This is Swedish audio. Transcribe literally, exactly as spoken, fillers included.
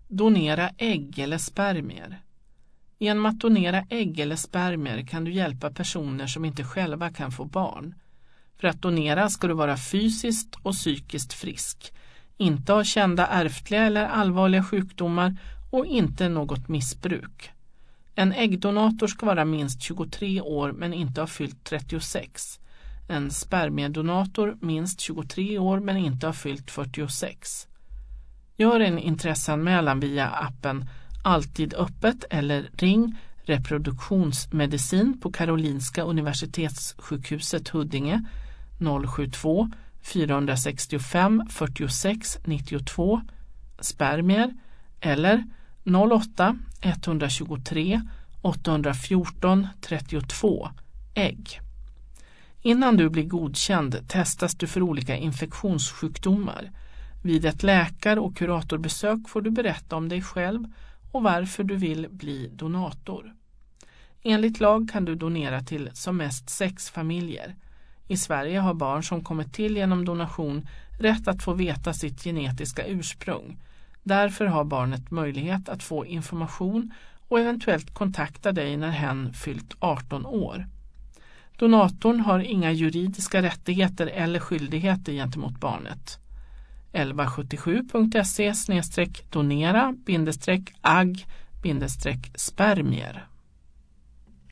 Donera ägg eller spermier. Genom att donera ägg eller spermier kan du hjälpa personer som inte själva kan få barn. För att donera ska du vara fysiskt och psykiskt frisk, inte ha kända ärftliga eller allvarliga sjukdomar och inte något missbruk. En äggdonator ska vara minst tjugotre år men inte ha fyllt trettiosex. En spermiedonator minst tjugotre år men inte ha fyllt fyrtiosex. Gör en intresseanmälan via appen Alltid öppet eller ring reproduktionsmedicin på Karolinska universitetssjukhuset Huddinge noll sju två fyra sex fem fyrtiosex nittiotvå spermier eller noll åtta ett två tre åtta ett fyra trettiotvå ägg. Innan du blir godkänd testas du för olika infektionssjukdomar. Vid ett läkar- och kuratorbesök får du berätta om dig själv och varför du vill bli donator. Enligt lag kan du donera till som mest sex familjer. I Sverige har barn som kommit till genom donation rätt att få veta sitt genetiska ursprung. Därför har barnet möjlighet att få information och eventuellt kontakta dig när hen fyllt arton år. Donatorn har inga juridiska rättigheter eller skyldigheter gentemot barnet. elva sjuttiosju punkt se slash donera bindestrek agg bindestrek spermier